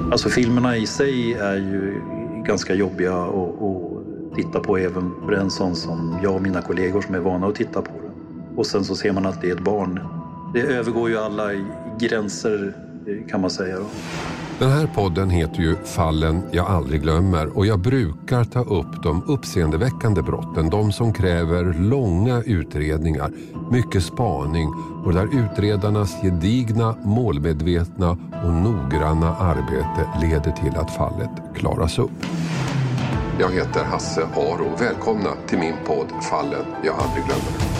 Alltså filmerna i sig är ju ganska jobbiga att titta på även för en sån som jag och mina kollegor som är vana att titta på det. Och sen så ser man att det är ett barn. Det övergår ju alla gränser kan man säga. Den här podden heter ju Fallen jag aldrig glömmer och jag brukar ta upp de uppseendeväckande brotten. De som kräver långa utredningar, mycket spaning och där utredarnas gedigna, målmedvetna och noggranna arbete leder till att fallet klaras upp. Jag heter Hasse Aro. Välkomna till min podd Fallen jag aldrig glömmer.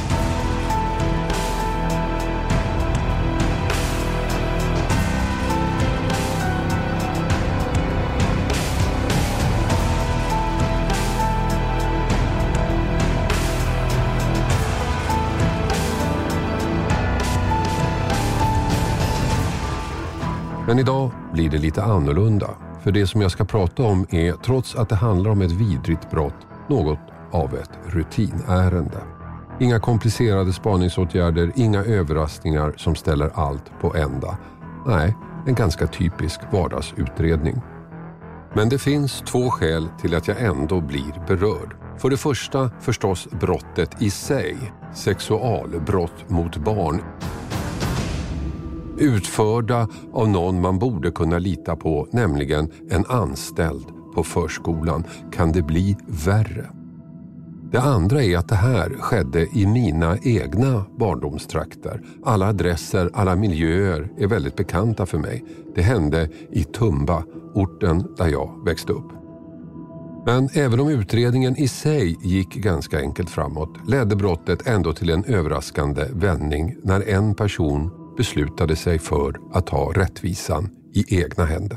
Men idag blir det lite annorlunda. För det som jag ska prata om är, trots att det handlar om ett vidrigt brott, något av ett rutinärende. Inga komplicerade spaningsåtgärder, inga överraskningar som ställer allt på ända. Nej, en ganska typisk vardagsutredning. Men det finns två skäl till att jag ändå blir berörd. För det första förstås brottet i sig, sexualbrott mot barn. Utförda av någon man borde kunna lita på, nämligen en anställd på förskolan. Kan det bli värre? Det andra är att det här skedde i mina egna barndomstrakter. Alla adresser, alla miljöer är väldigt bekanta för mig. Det hände i Tumba, orten där jag växte upp. Men även om utredningen i sig gick ganska enkelt framåt ledde brottet ändå till en överraskande vändning när en person beslutade sig för att ta rättvisan i egna händer.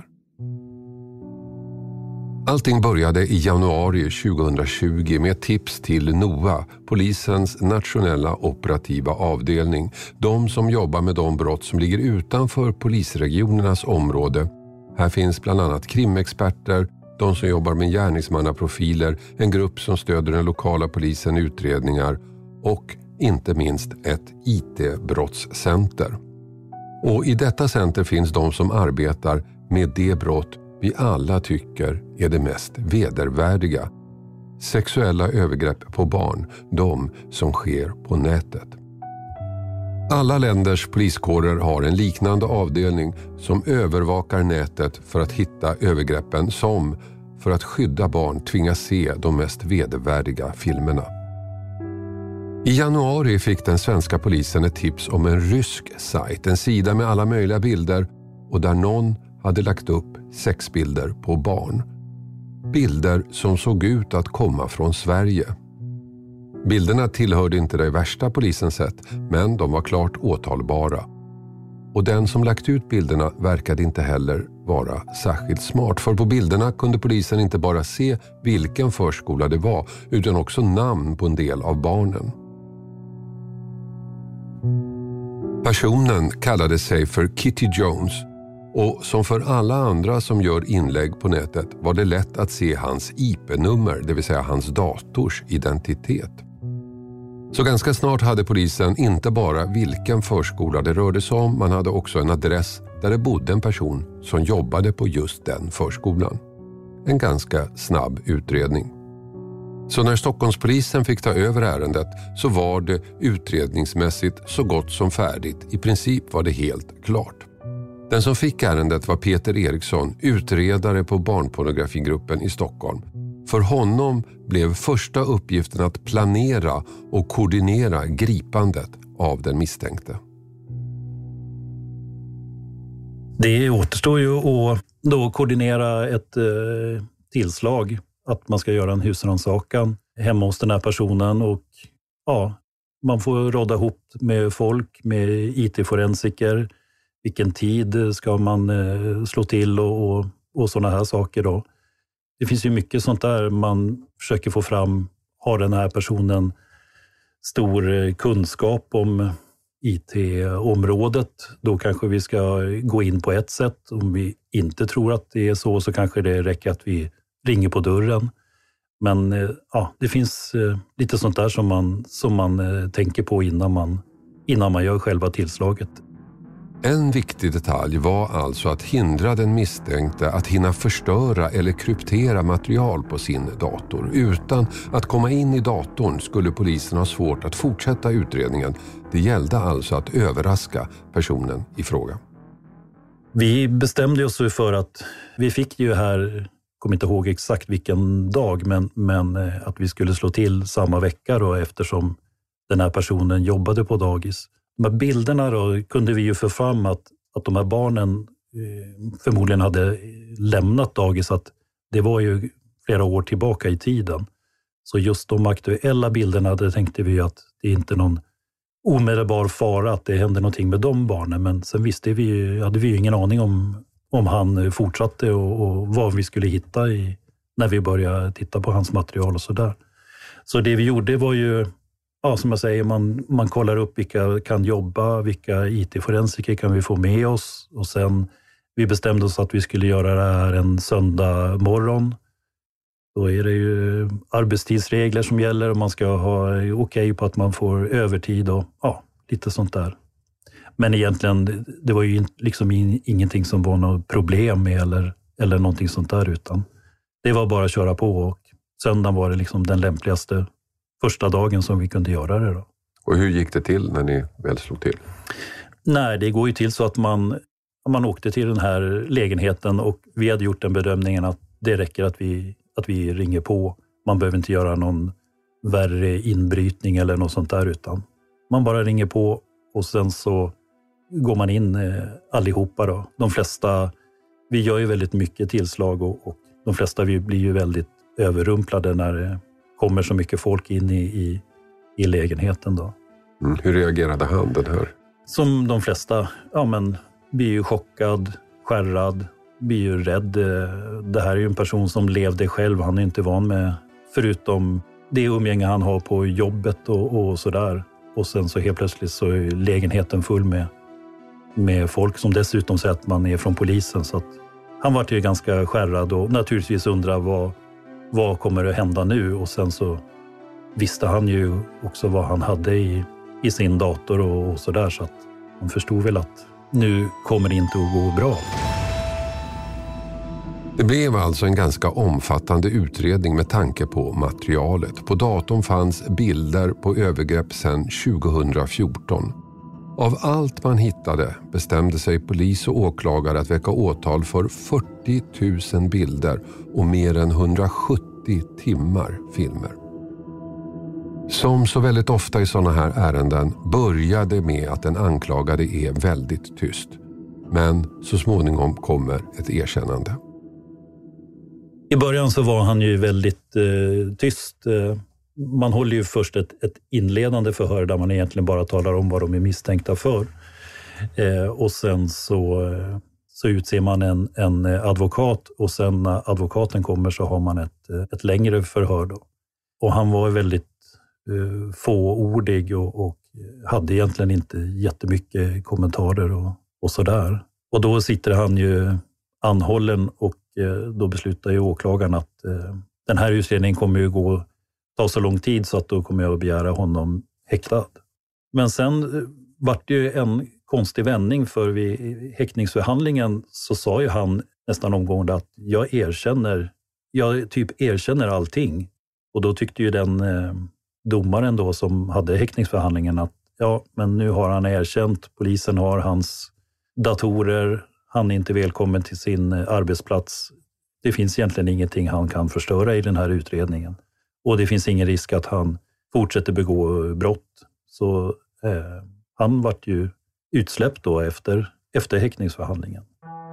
Allting började i januari 2020 med tips till NOA, polisens nationella operativa avdelning. De som jobbar med de brott som ligger utanför polisregionernas område. Här finns bland annat krimexperter, de som jobbar med gärningsmannaprofiler, en grupp som stöder den lokala polisen i utredningar och inte minst ett IT-brottscenter. Och i detta center finns de som arbetar med det brott vi alla tycker är det mest vedervärdiga. Sexuella övergrepp på barn, de som sker på nätet. Alla länders poliskårer har en liknande avdelning som övervakar nätet för att hitta övergreppen som, för att skydda barn, tvingas se de mest vedervärdiga filmerna. I januari fick den svenska polisen ett tips om en rysk sajt, en sida med alla möjliga bilder och där någon hade lagt upp sexbilder på barn. Bilder som såg ut att komma från Sverige. Bilderna tillhörde inte det värsta polisen sett, men de var klart åtalbara. Och den som lagt ut bilderna verkade inte heller vara särskilt smart, för på bilderna kunde polisen inte bara se vilken förskola det var utan också namn på en del av barnen. Personen kallade sig för Kitty Jones och som för alla andra som gör inlägg på nätet var det lätt att se hans IP-nummer, det vill säga hans dators identitet. Så ganska snart hade polisen inte bara vilken förskola det rörde sig om, man hade också en adress där det bodde en person som jobbade på just den förskolan. En ganska snabb utredning. Så när Stockholmspolisen fick ta över ärendet så var det utredningsmässigt så gott som färdigt. I princip var det helt klart. Den som fick ärendet var Peter Eriksson, utredare på barnpornografigruppen i Stockholm. För honom blev första uppgiften att planera och koordinera gripandet av den misstänkte. Det återstår ju att då koordinera ett tillslag. Att man ska göra en husrannsakan hemma hos den här personen och ja, man får råda ihop med folk, med IT-forensiker. Vilken tid ska man slå till och sådana här saker då. Det finns ju mycket sånt där man försöker få fram. Har den här personen stor kunskap om IT-området, då kanske vi ska gå in på ett sätt. Om vi inte tror att det är så kanske det räcker att vi ringer på dörren. Men ja, det finns lite sånt där som man tänker på innan man gör själva tillslaget. En viktig detalj var alltså att hindra den misstänkte att hinna förstöra eller kryptera material på sin dator. Utan att komma in i datorn skulle polisen ha svårt att fortsätta utredningen. Det gällde alltså att överraska personen i fråga. Vi bestämde oss för att vi fick ju här, kommer inte ihåg exakt vilken dag, men att vi skulle slå till samma vecka då, eftersom den här personen jobbade på dagis. De här bilderna då kunde vi ju få fram att de här barnen förmodligen hade lämnat dagis, att det var ju flera år tillbaka i tiden. Så just de aktuella bilderna, det tänkte vi att det är inte någon omedelbar fara att det hände någonting med de barnen. Men sen hade vi ju ingen aning om han fortsatte och vad vi skulle hitta när vi började titta på hans material och sådär. Så det vi gjorde var ju, ja, som jag säger, man kollar upp vilka kan jobba, vilka IT-forensiker kan vi få med oss. Och sen vi bestämde oss att vi skulle göra det här en söndag morgon. Då är det ju arbetstidsregler som gäller och man ska ha okej på att man får övertid och ja, lite sånt där. Men egentligen, det var ju liksom ingenting som var något problem med eller någonting sånt där, utan det var bara att köra på, och söndagen var det liksom den lämpligaste första dagen som vi kunde göra det då. Och hur gick det till när ni väl slog till? Nej, det går ju till så att man åkte till den här lägenheten och vi hade gjort den bedömningen att det räcker att vi ringer på. Man behöver inte göra någon värre inbrytning eller något sånt där, utan man bara ringer på och sen så går man in allihopa då. De flesta, vi gör ju väldigt mycket tillslag och de flesta vi blir ju väldigt överrumplade när det kommer så mycket folk in i lägenheten då. Hur reagerade han, den här? Som de flesta, ja men blir ju chockad, skärrad, blir ju rädd. Det här är ju en person som levde själv, han är inte van med, förutom det umgänge han har på jobbet och sådär. Och sen så helt plötsligt så är lägenheten full med folk som dessutom säger att man är från polisen. Så att han var ju ganska skärrad och naturligtvis undrar vad kommer att hända nu. Och sen så visste han ju också vad han hade i sin dator och sådär. Så att han förstod väl att nu kommer det inte att gå bra. Det blev alltså en ganska omfattande utredning med tanke på materialet. På datorn fanns bilder på övergrepp sedan 2014. Av allt man hittade bestämde sig polis och åklagare att väcka åtal för 40 000 bilder och mer än 170 timmar filmer. Som så väldigt ofta i sådana här ärenden började med att den anklagade är väldigt tyst. Men så småningom kommer ett erkännande. I början så var han ju väldigt tyst. Man håller ju först ett inledande förhör där man egentligen bara talar om vad de är misstänkta för. Och sen så utser man en advokat och sen när advokaten kommer så har man ett längre förhör då. Och han var väldigt fåordig och hade egentligen inte jättemycket kommentarer och sådär. Och då sitter han ju anhållen och då beslutar ju åklagaren att den här utredningen kommer ju ta så lång tid så att då kommer jag att begära honom häktad. Men sen var det ju en konstig vändning, för vid häktningsförhandlingen så sa ju han nästan omgående att jag erkänner allting. Och då tyckte ju den domaren då som hade häktningsförhandlingen att ja, men nu har han erkänt, polisen har hans datorer, han är inte välkommen till sin arbetsplats. Det finns egentligen ingenting han kan förstöra i den här utredningen. Och det finns ingen risk att han fortsätter begå brott. Så han vart ju utsläppt då efter häktningsförhandlingen.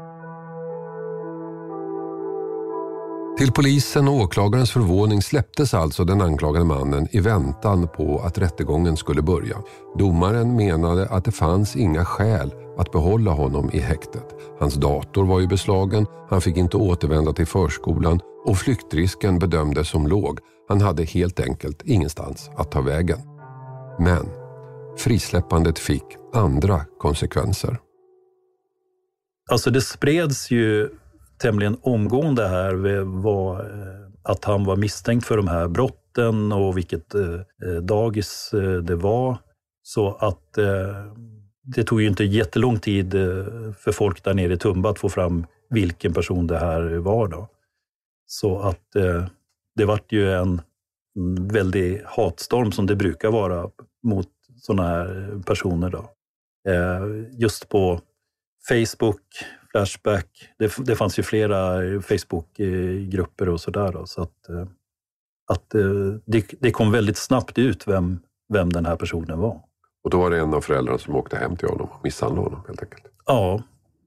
Till polisen och åklagarens förvåning släpptes alltså den anklagade mannen i väntan på att rättegången skulle börja. Domaren menade att det fanns inga skäl att behålla honom i häktet. Hans dator var ju beslagen, han fick inte återvända till förskolan och flyktrisken bedömdes som låg. Han hade helt enkelt ingenstans att ta vägen. Men frisläppandet fick andra konsekvenser. Alltså det spreds ju tämligen omgående här att han var misstänkt för de här brotten och vilket dagis det var. Så att det tog ju inte jättelång tid för folk där nere i Tumba att få fram vilken person det här var då. Så att det vart ju en väldig hatstorm som det brukar vara mot sådana här personer då. Just på Facebook, Flashback, det fanns ju flera Facebook-grupper och sådär då, så att det kom väldigt snabbt ut vem den här personen var. Och då var det en av föräldrarna som åkte hem till honom och misshandlade honom helt enkelt? Ja,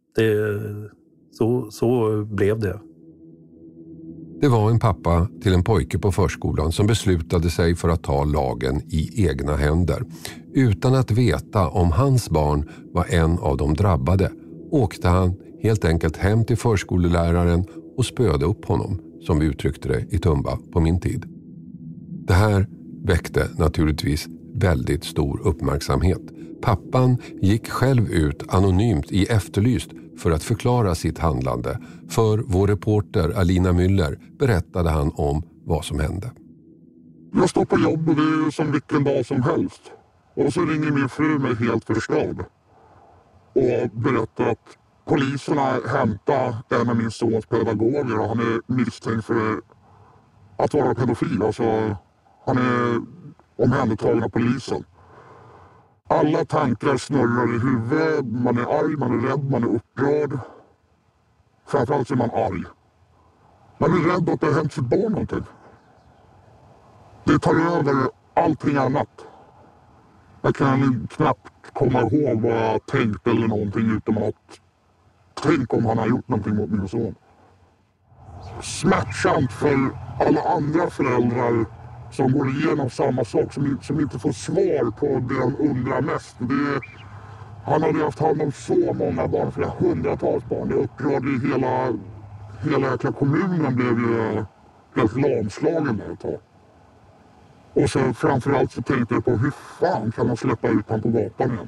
så blev det. Det var en pappa till en pojke på förskolan som beslutade sig för att ta lagen i egna händer. Utan att veta om hans barn var en av de drabbade åkte han helt enkelt hem till förskoleläraren och spöade upp honom, som vi uttryckte det i Tumba på min tid. Det här väckte naturligtvis väldigt stor uppmärksamhet. Pappan gick själv ut anonymt i Efterlyst för att förklara sitt handlande. För vår reporter Alina Müller berättade han om vad som hände. Jag står på jobb och det är som vilken dag som helst. Och så ringer min fru mig helt förstörd. Och berättar att poliserna hämtar en av min sons pedagoger och han är misstänkt för att vara pedofil. Alltså, han är omhändertagen av polisen. Alla tankar snurrar i huvudet. Man är arg, man är rädd, man är upprörd. Framförallt är man arg. Man är rädd att det har hänt sitt barn någonting. Det tar över allting annat. Jag kan knappt komma ihåg vad jag tänkt eller någonting utom att tänk om han har gjort någonting mot min son. Smärtsamt för alla andra föräldrar som går igenom samma sak, som inte får svar på det de undrar mest. Han hade haft hand om så många barn, flera hundratals barn. Det upprörde hela jäkla kommunen, blev ju helt lamslagen där ett tag. Och så framförallt så tänkte jag på hur fan kan man släppa ut han på gatan igen?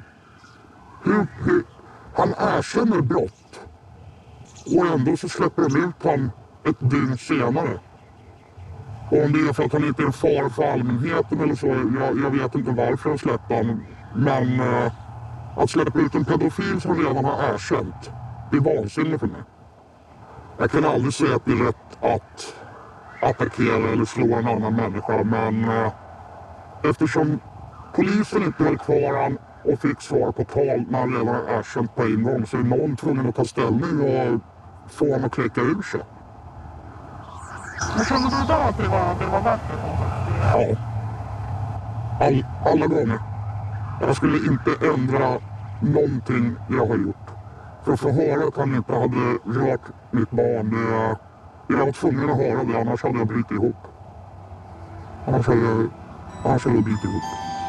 Han erkänner brott. Och ändå så släpper de ut han ett dygn senare. Och om det är för att han inte är en fara för allmänheten eller så, jag vet inte varför de släpper han. Men att släppa ut en pedofil som redan har erkänt, det är vansinnigt för mig. Jag kan aldrig säga att det är rätt att attackera eller slå en annan människa, men eftersom polisen inte höll kvar han och fick svar på tal när han redan har erkänt på en gång, så är någon tvungen att ta ställning och få honom att kläcka ur sig. Men kände du idag att det var värt det? Ja. Alla gånger. Jag skulle inte ändra någonting jag har gjort. För att få höra att han inte hade rört mitt barn, jag var tvungen att höra det, annars hade jag brutit ihop. Annars hade jag brutit ihop.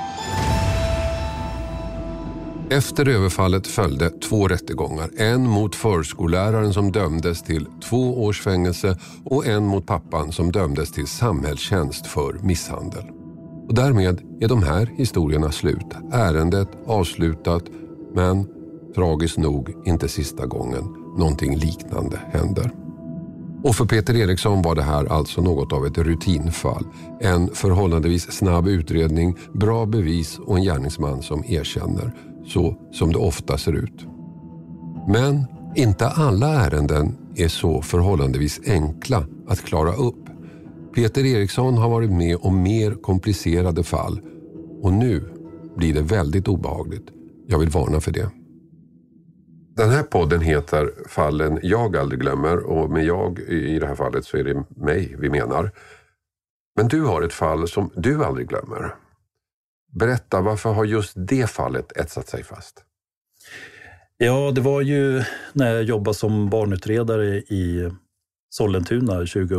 Efter överfallet följde 2 rättegångar. En mot förskolläraren som dömdes till 2 års fängelse och en mot pappan som dömdes till samhällstjänst för misshandel. Och därmed är de här historierna slut. Ärendet avslutat, men tragiskt nog inte sista gången någonting liknande händer. Och för Peter Eriksson var det här alltså något av ett rutinfall. En förhållandevis snabb utredning, bra bevis och en gärningsman som erkänner, så som det ofta ser ut. Men inte alla ärenden är så förhållandevis enkla att klara upp. Peter Eriksson har varit med om mer komplicerade fall och nu blir det väldigt obehagligt. Jag vill varna för det. Den här podden heter Fallen jag aldrig glömmer, och med jag i det här fallet så är det mig vi menar. Men du har ett fall som du aldrig glömmer. Berätta, varför har just det fallet etsat sig fast? Ja, det var ju när jag jobbade som barnutredare i Sollentuna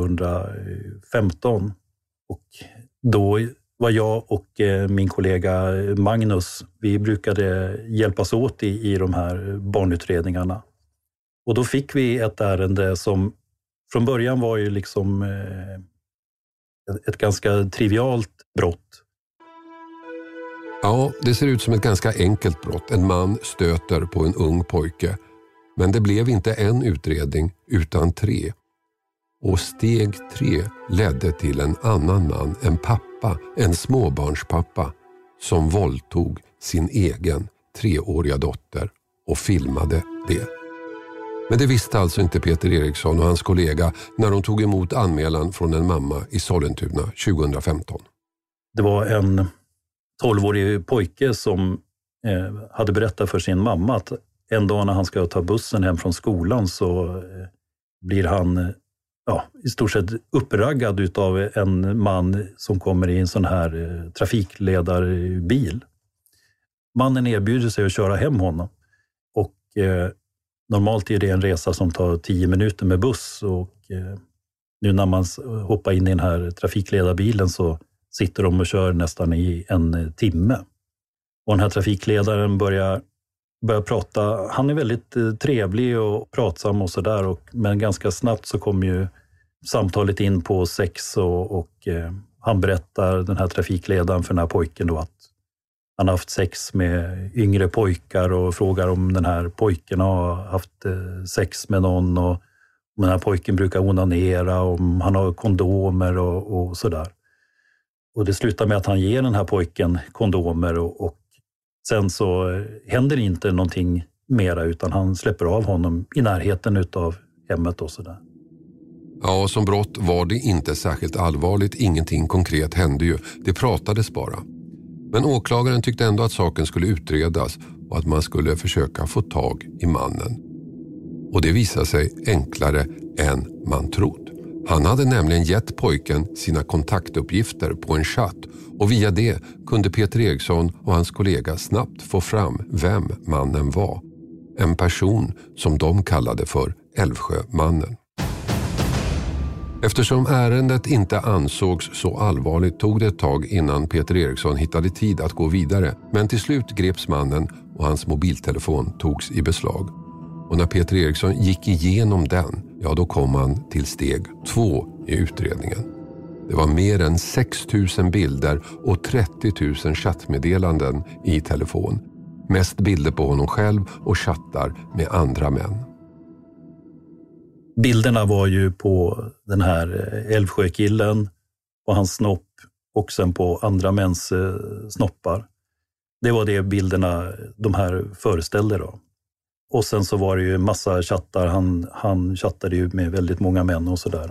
2015. Och då var jag och min kollega Magnus, vi brukade hjälpas åt i de här barnutredningarna. Och då fick vi ett ärende som från början var ju liksom ett ganska trivialt brott. Ja, det ser ut som ett ganska enkelt brott. En man stöter på en ung pojke. Men det blev inte en utredning utan 3. Och steg 3 ledde till en annan man, en pappa, en småbarnspappa, som våldtog sin egen 3-åriga dotter och filmade det. Men det visste alltså inte Peter Eriksson och hans kollega när de tog emot anmälan från en mamma i Sollentuna 2015. Det var en 12-årig pojke som hade berättat för sin mamma att en dag när han ska ta bussen hem från skolan så blir han i stort sett uppraggad utav en man som kommer i en sån här trafikledarbil. Mannen erbjuder sig att köra hem honom och normalt är det en resa som tar 10 minuter med buss och nu när man hoppar in i den här trafikledarbilen så sitter de och kör nästan i en timme. Och den här trafikledaren börjar prata. Han är väldigt trevlig och pratsam och sådär. Men ganska snabbt så kommer ju samtalet in på sex och han berättar, den här trafikledaren för den här pojken då, att han har haft sex med yngre pojkar och frågar om den här pojken har haft sex med någon och om den här pojken brukar onanera, om han har kondomer och sådär. Och det slutar med att han ger den här pojken kondomer och sen så händer inte någonting mera utan han släpper av honom i närheten utav hemmet och sådär. Ja, som brott var det inte särskilt allvarligt. Ingenting konkret hände ju. Det pratades bara. Men åklagaren tyckte ändå att saken skulle utredas och att man skulle försöka få tag i mannen. Och det visade sig enklare än man trott. Han hade nämligen gett pojken sina kontaktuppgifter på en chatt och via det kunde Peter Eriksson och hans kollega snabbt få fram vem mannen var. En person som de kallade för Älvsjömannen. Eftersom ärendet inte ansågs så allvarligt tog det ett tag innan Peter Eriksson hittade tid att gå vidare. Men till slut greps mannen och hans mobiltelefon togs i beslag. Och när Peter Eriksson gick igenom den, då kom han till steg 2 i utredningen. Det var mer än 6 000 bilder och 30 000 chattmeddelanden i telefon. Mest bilder på honom själv och chattar med andra män. Bilderna var ju på den här Älvsjökillen, på hans snopp och sen på andra mäns snoppar. Det var det bilderna de här föreställde då. Och sen så var det ju massa chattar, han chattade ju med väldigt många män och sådär.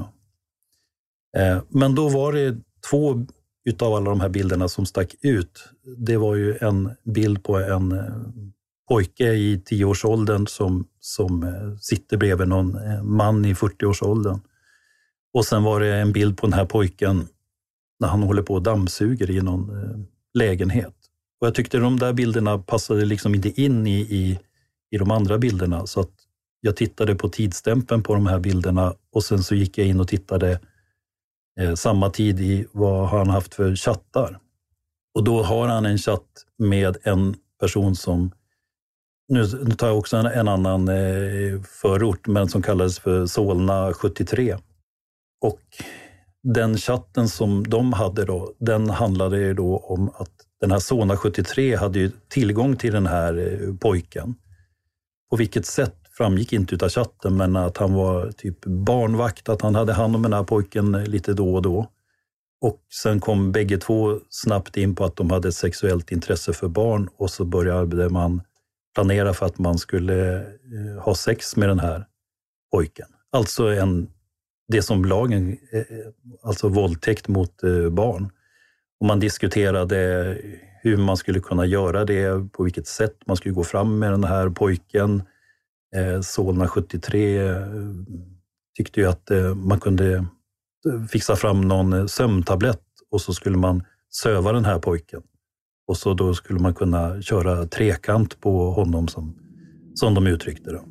Men då var det 2 utav alla de här bilderna som stack ut. Det var ju en bild på en pojke i 10-årsåldern som sitter bredvid någon man i 40-årsåldern. Och sen var det en bild på den här pojken när han håller på och dammsuger i någon lägenhet. Och jag tyckte de där bilderna passade liksom inte in i de andra bilderna. Så att jag tittade på tidsstämpeln på de här bilderna och sen så gick jag in och tittade samma tid i vad han haft för chattar. Och då har han en chatt med en person som, nu tar jag också en annan förort, men som kallades för Solna 73. Och den chatten som de hade då, den handlade ju då om att den här Solna 73 hade ju tillgång till den här pojken. På vilket sätt framgick inte utav chatten, men att han var typ barnvakt, att han hade hand om den här pojken lite då och då. Och sen kom bägge två snabbt in på att de hade sexuellt intresse för barn och så började man planera för att man skulle ha sex med den här pojken. Alltså det som lagen, alltså våldtäkt mot barn. Och man diskuterade hur man skulle kunna göra det, på vilket sätt man skulle gå fram med den här pojken. Solna 73 tyckte ju att man kunde fixa fram någon sömntablett och så skulle man söva den här pojken. Och så då skulle man kunna köra trekant på honom som de uttryckte det.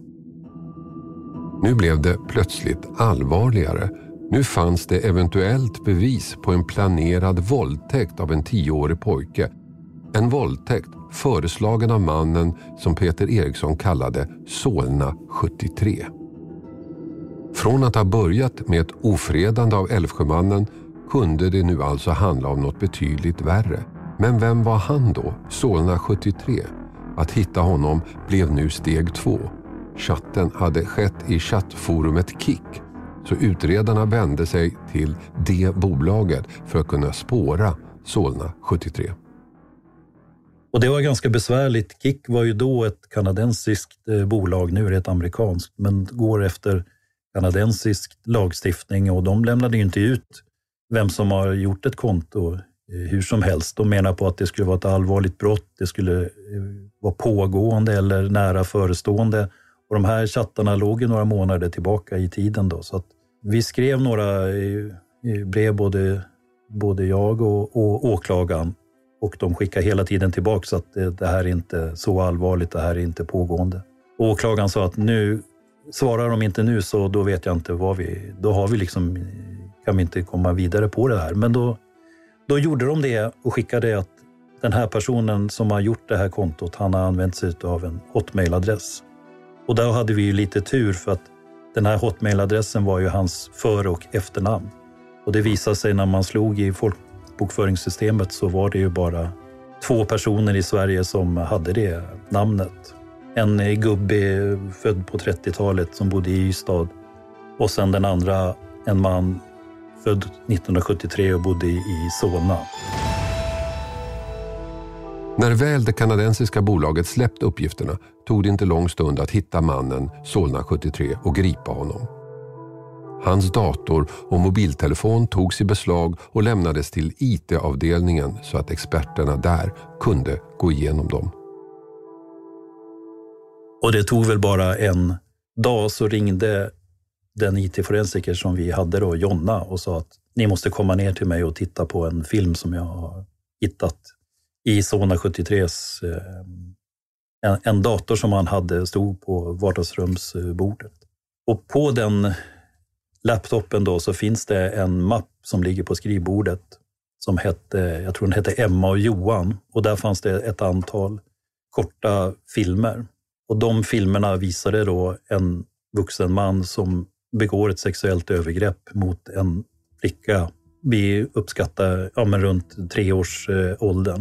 Nu blev det plötsligt allvarligare. Nu fanns det eventuellt bevis på en planerad våldtäkt av en 10-årig pojke. En våldtäkt föreslagen av mannen som Peter Eriksson kallade Solna 73. Från att ha börjat med ett ofredande av Älvsjömannen kunde det nu alltså handla om något betydligt värre. Men vem var han då, Solna 73? Att hitta honom blev nu steg 2. Chatten hade skett i chattforumet Kik, så utredarna vände sig till det bolaget för att kunna spåra Solna 73. Och det var ganska besvärligt. Kik var ju då ett kanadensiskt bolag, nu är det ett amerikanskt, men går efter kanadensisk lagstiftning och de lämnade ju inte ut vem som har gjort ett konto hur som helst. De menar på att det skulle vara ett allvarligt brott, det skulle vara pågående eller nära förestående. Och de här chattarna låg ju några månader tillbaka i tiden då. Så att vi skrev några brev, både jag och åklagaren. Och de skickar hela tiden tillbaka så att det här är inte så allvarligt, det här är inte pågående. Och åklagaren sa att nu, svarar de inte nu så då vet jag inte då har vi liksom, kan vi inte komma vidare på det här. Men då gjorde de det och skickade att den här personen som har gjort det här kontot, han har använt sig av en hotmailadress. Och där hade vi ju lite tur för att den här hotmailadressen var ju hans för- och efternamn. Och det visade sig när man slog i folkbokföringssystemet så var det ju bara 2 personer i Sverige som hade det namnet. En gubbe född på 30-talet som bodde i Ystad och sen den andra en man född 1973 och bodde i Solna. När väl det kanadensiska bolaget släppt uppgifterna tog det inte lång stund att hitta mannen Solna 73 och gripa honom. Hans dator och mobiltelefon togs i beslag och lämnades till IT-avdelningen så att experterna där kunde gå igenom dem. Och det tog väl bara en dag så ringde den IT-forensiker som vi hade då, Jonna, och sa att ni måste komma ner till mig och titta på en film som jag har hittat i Solna 73s en dator som han hade stod på vardagsrumsbordet. Och på den laptopen då så finns det en mapp som ligger på skrivbordet som jag tror den hette Emma och Johan, och där fanns det ett antal korta filmer. Och de filmerna visade då en vuxen man som begår ett sexuellt övergrepp mot en flicka. Vi uppskattar runt 3 års åldern.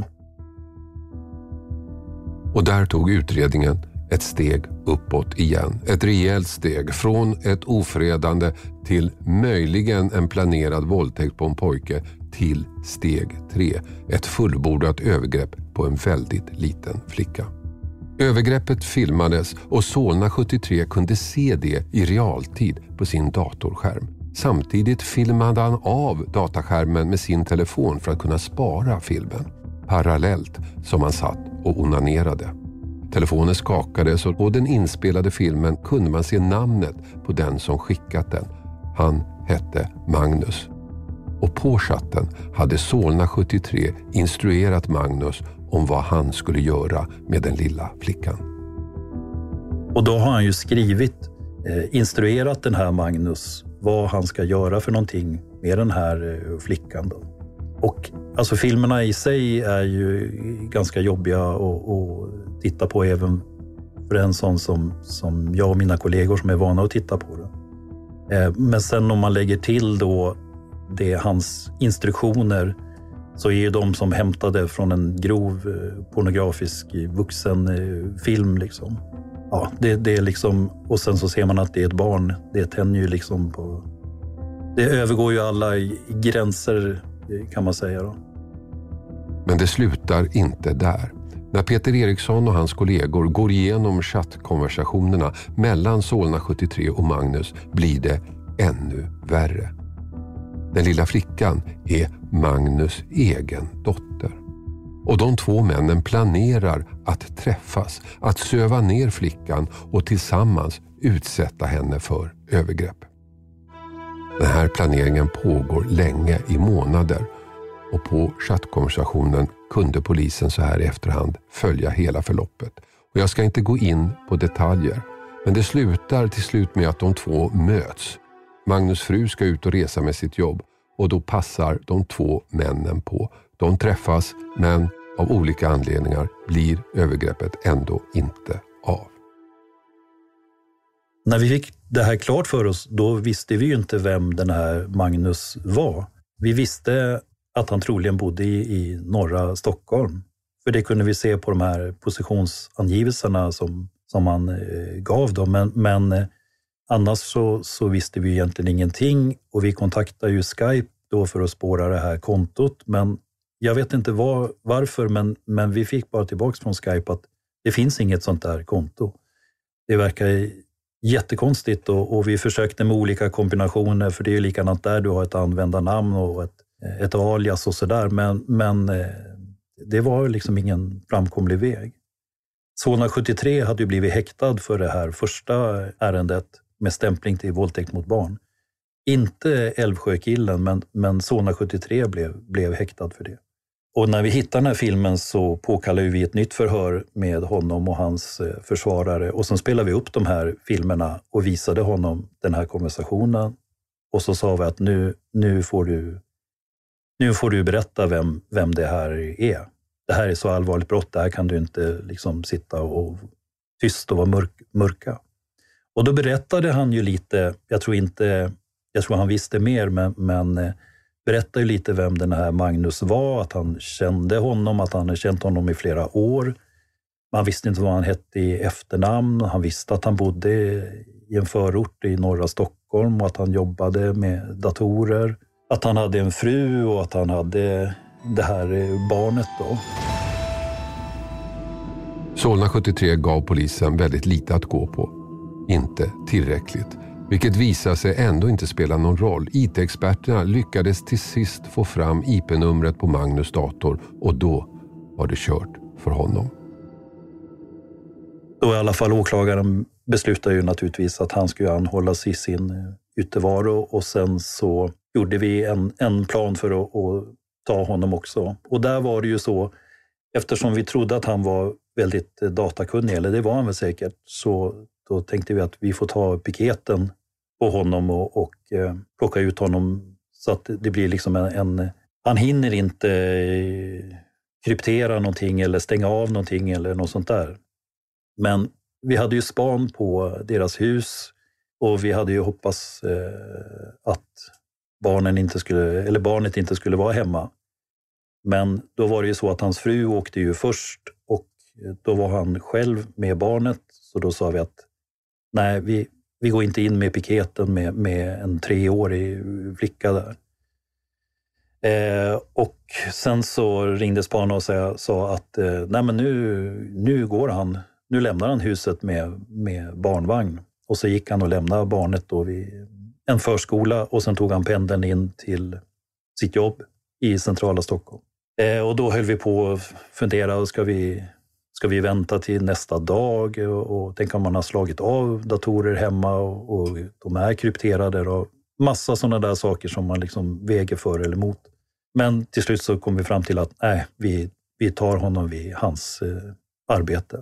Och där tog utredningen ett steg uppåt igen. Ett rejält steg från ett ofredande till möjligen en planerad våldtäkt på en pojke till steg 3. Ett fullbordat övergrepp på en väldigt liten flicka. Övergreppet filmades och Solna 73 kunde se det i realtid på sin datorskärm. Samtidigt filmade han av dataskärmen med sin telefon för att kunna spara filmen. Parallellt som han satt och onanerade. Telefonen skakades och på den inspelade filmen kunde man se namnet på den som skickat den. Han hette Magnus. Och på chatten hade Solna 73 instruerat Magnus om vad han skulle göra med den lilla flickan. Och då har han ju instruerat den här Magnus vad han ska göra för någonting med den här flickan då. Och alltså filmerna i sig är ju ganska jobbiga att titta på även för en sån som jag och mina kollegor som är vana att titta på det. Men sen om man lägger till då hans instruktioner så är ju de som hämtade från en grov pornografisk vuxenfilm liksom. Ja, det är liksom, och sen så ser man att det är ett barn. Det tänder ju liksom på... Det övergår ju alla gränser kan man säga då. Men det slutar inte där. När Peter Eriksson och hans kollegor går igenom chattkonversationerna mellan Solna 73 och Magnus blir det ännu värre. Den lilla flickan är Magnus egen dotter. Och de 2 männen planerar att träffas, att söva ner flickan och tillsammans utsätta henne för övergrepp. Den här planeringen pågår länge, i månader, och på chattkonversationen kunde polisen så här i efterhand följa hela förloppet. Och jag ska inte gå in på detaljer, men det slutar till slut med att de 2 möts. Magnus fru ska ut och resa med sitt jobb och då passar de 2 männen på. De träffas, men av olika anledningar blir övergreppet ändå inte av. När vi fick det här klart för oss, då visste vi ju inte vem den här Magnus var. Vi visste att han troligen bodde i norra Stockholm. För det kunde vi se på de här positionsangivelserna som han gav dem. Men annars så visste vi egentligen ingenting. Och vi kontaktade ju Skype då för att spåra det här kontot. Men Jag vet inte varför, men vi fick bara tillbaka från Skype att det finns inget sånt där konto. Det verkar jättekonstigt och vi försökte med olika kombinationer, för det är ju likadant där, du har ett användarnamn och ett alias och sådär, men det var liksom ingen framkomlig väg. Solna 73 hade ju blivit häktad för det här första ärendet med stämpling till våldtäkt mot barn. Inte Älvsjökillen, men Solna 73 blev häktad för det. Och när vi hittar den här filmen så påkallar vi ett nytt förhör med honom och hans försvarare. Och sen spelade vi upp de här filmerna och visade honom den här konversationen. Och så sa vi att nu får du berätta vem det här är. Det här är så allvarligt brott, det här kan du inte liksom sitta och tyst och vara mörka. Och då berättade han ju lite, jag tror han visste mer, men berättade ju lite vem den här Magnus var, att han kände honom, att han hade känt honom i flera år. Man visste inte vad han hette i efternamn, han visste att han bodde i en förort i norra Stockholm och att han jobbade med datorer. Att han hade en fru och att han hade det här barnet då. Solna 73 gav polisen väldigt lite att gå på. Inte tillräckligt. Vilket visar sig ändå inte spela någon roll. IT-experterna lyckades till sist få fram IP-numret på Magnus dator och då var det kört för honom. Då i alla fall åklagaren beslutade ju naturligtvis att han skulle anhållas i sin yttervaro och sen så gjorde vi en plan för att ta honom också. Och där var det ju så, eftersom vi trodde att han var väldigt datakunnig, eller det var han väl säkert, så då tänkte vi att vi får ta piketen på honom och plocka ut honom så att det blir liksom han hinner inte kryptera någonting eller stänga av någonting eller något sånt där. Men vi hade ju span på deras hus och vi hade ju hoppats att barnet inte skulle vara hemma. Men då var det ju så att hans fru åkte ju först och då var han själv med barnet. Så då sa vi att nej, vi går inte in med piketen med en 3-årig flicka där. Och sen så ringde spanaren och sa att nej men nu lämnar han huset med barnvagn. Och så gick han och lämnade barnet då vid en förskola och sen tog han pendeln in till sitt jobb i centrala Stockholm. Och då höll vi på att fundera, ska vi vänta till nästa dag och tänk om man har slagit av datorer hemma och de är krypterade och massa sådana där saker som man liksom väger för eller emot. Men till slut så kom vi fram till att vi tar honom vid hans arbete.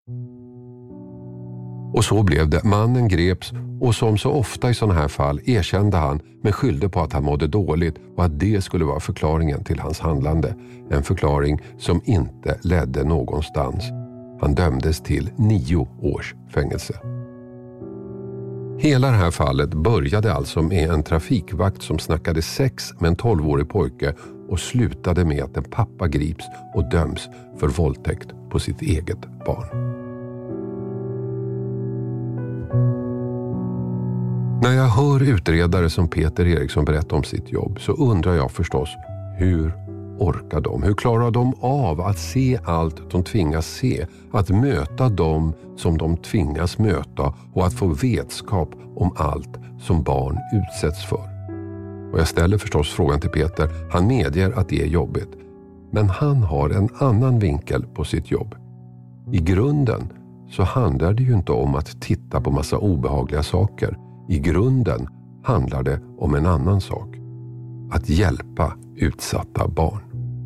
Och så blev det. Mannen greps och som så ofta i sådana här fall erkände han men skyllde på att han mådde dåligt och att det skulle vara förklaringen till hans handlande. En förklaring som inte ledde någonstans. Han dömdes till 9 års fängelse. Hela det här fallet började alltså med en trafikvakt som snackade sex med en 12-årig pojke och slutade med att en pappa grips och döms för våldtäkt på sitt eget barn. När jag hör utredare som Peter Eriksson berätta om sitt jobb så undrar jag förstås, hur orkar de? Hur klarar de av att se allt de tvingas se? Att möta dem som de tvingas möta och att få vetskap om allt som barn utsätts för? Och jag ställer förstås frågan till Peter. Han medger att det är jobbigt. Men han har en annan vinkel på sitt jobb. I grunden så handlar det ju inte om att titta på massa obehagliga saker. I grunden handlar det om en annan sak. Att hjälpa utsatta barn.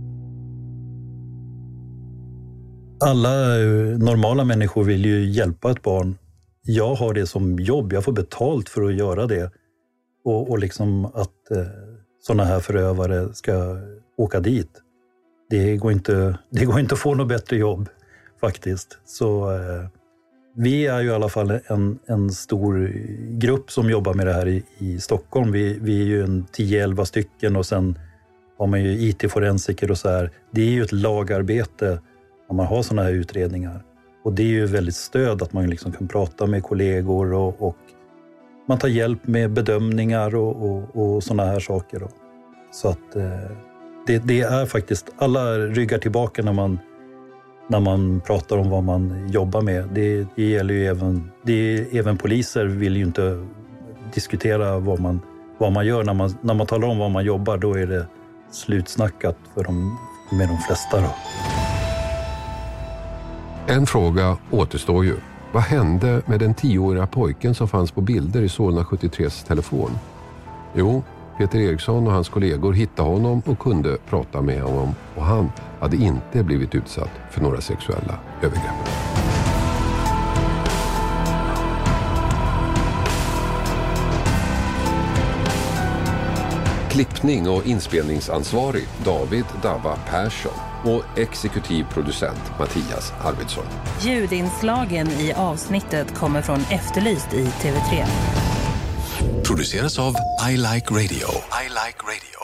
Alla normala människor vill ju hjälpa ett barn. Jag har det som jobb. Jag får betalt för att göra det. Och liksom att sådana här förövare ska åka dit. Det går inte att få något bättre jobb faktiskt. Så vi är ju i alla fall en stor grupp som jobbar med det här i Stockholm. Vi är ju 10-11 stycken och sen har man ju IT-forensiker och så här. Det är ju ett lagarbete när man har sådana här utredningar. Och det är ju väldigt stöd att man liksom kan prata med kollegor och man tar hjälp med bedömningar och sådana här saker då. Så att Det är faktiskt, alla ryggar tillbaka när man pratar om vad man jobbar med. Det gäller ju även poliser vill ju inte diskutera vad man gör. När man talar om vad man jobbar, då är det slutsnackat med de flesta. Då. En fråga återstår ju. Vad hände med den 10-åriga pojken som fanns på bilder i Solna 73s telefon? Jo, Peter Eriksson och hans kollegor hittade honom och kunde prata med honom, och han hade inte blivit utsatt för några sexuella övergrepp. Klippning och inspelningsansvarig David Dava Persson och exekutiv producent Mattias Arvidsson. Ljudinslagen i avsnittet kommer från Efterlyst i TV3. Produceras av I Like Radio. I Like Radio.